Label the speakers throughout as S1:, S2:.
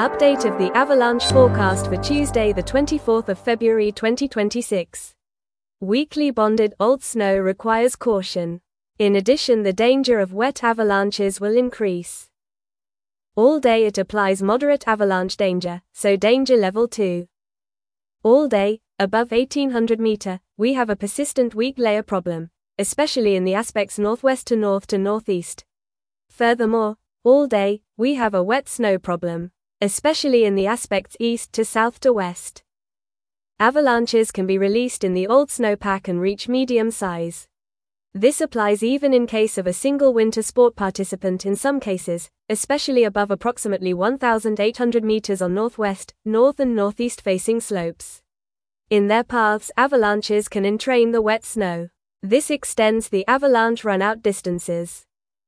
S1: Update of the avalanche forecast for Tuesday, the 24th of February 2026. Weakly bonded old snow requires caution. In addition, the danger of wet avalanches will increase. All day it applies moderate avalanche danger, so danger level 2. All day, above 1800 meter, we have a persistent weak layer problem, especially in the aspects northwest to northeast. Furthermore, all day, we have a wet snow problem, especially in the aspects east to south to west. Avalanches can be released in the old snowpack and reach medium size. This applies even in case of a single winter sport participant in some cases, especially above approximately 1,800 meters on northwest, north and northeast facing slopes. In their paths, avalanches can entrain the wet snow. This extends the avalanche run-out distances.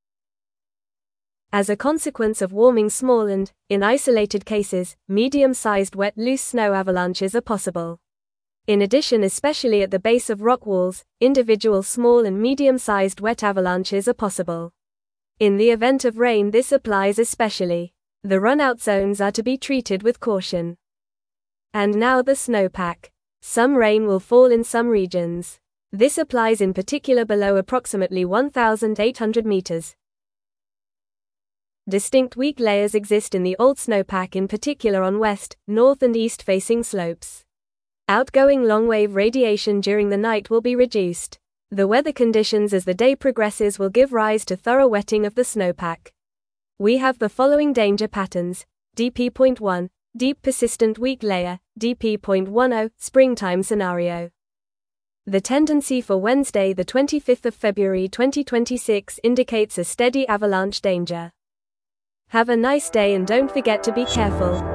S1: As a consequence of warming, small and, in isolated cases, medium-sized wet loose snow avalanches are possible. In addition, especially at the base of rock walls, individual small and medium-sized wet avalanches are possible. In the event of rain, this applies especially. The run-out zones are to be treated with caution. And now the snowpack. Some rain will fall in some regions. This applies in particular below approximately 1,800 meters. Distinct weak layers exist in the old snowpack, in particular on west, north and east facing slopes. Outgoing long-wave radiation during the night will be reduced. The weather conditions as the day progresses will give rise to thorough wetting of the snowpack. We have the following danger patterns: DP.1, deep persistent weak layer, DP.10, springtime scenario. The tendency for Wednesday, the 25th of February 2026 indicates a steady avalanche danger. Have a nice day and don't forget to be careful.